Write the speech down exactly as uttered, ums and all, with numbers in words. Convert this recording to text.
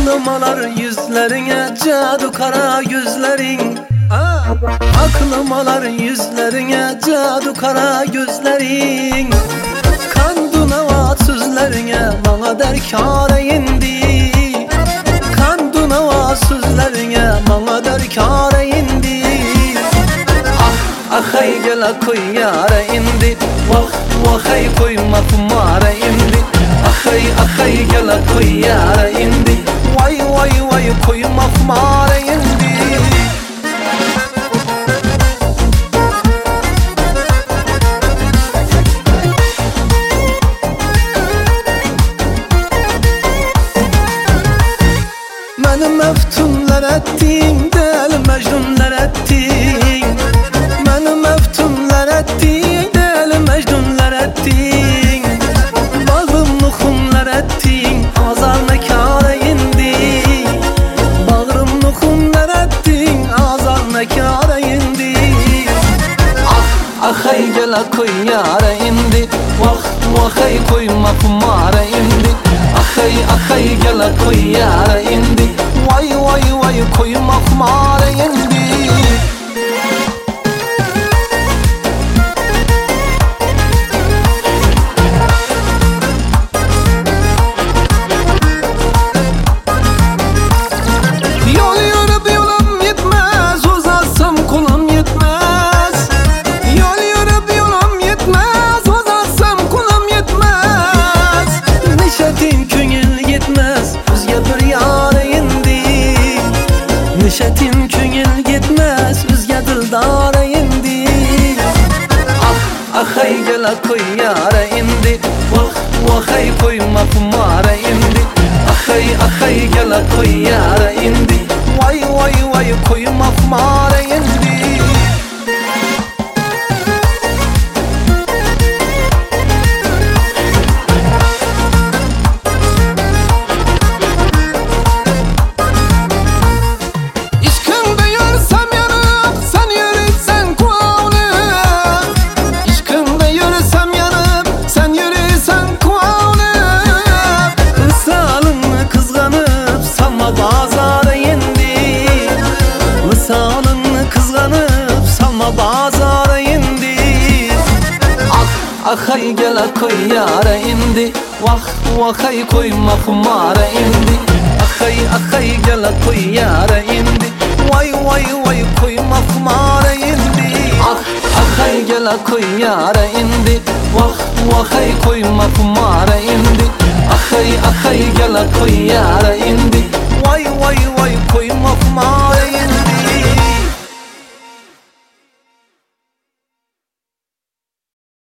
Aklım alar yüzlerine cadu kara gözlerin. Aklım alar yüzlerine cadu kara gözlerin. Kandu navat sözlerine bana derkâre indi. Kandu navat sözlerine bana derkâre indi. Ah ah hay gela koy yara indi. Vah vah hay koyma kumara indi. Ah hay ah hay gela koy yara indi. Vay vay vay koyma kumara indi. Məni məftunlər ettin, dəli məcnunlər ettin. Məni məftunlər ettin, dəli məcnunlər ettin. Bağım nuxumlər ettin, azar məkara indi. Bağrım nuxumlər ettin, azar məkara indi. Ah, ah hay gələ koy yara indi. Vah, vah hay koyma kumara indi. Ah hay, ah hay gələ koy yara indi. Vay vay vay koyma kumara indi. Yol yürüp yolum yetmez, uzatsam kulum yetmez. Yol yürüp yolum yetmez, uzatsam kulum yetmez. Nişetin köngül yetmez, özge bir yara indi. Nişetin köngül yetmez, özge dildara indi. Ah ah hay gela koy yara indi. Vah vah hay koyma kumara indi. Ah hay ah hay gela koy yara indi. Vay vay vay koyma kumara indi. Lisanını kızganıp salma bazara indi. Ah ah hay gela koy yara indi. Vah vah hay koyma kumara indi. Ah hay ah hay gela koy yara indi. Vay vay vay koyma kumara indi. Ah ah hay gela koy yara indi. Vah vah hay koyma kumara indi. Ah hay ah hay gela koy yara indi. Vay vay vay koyma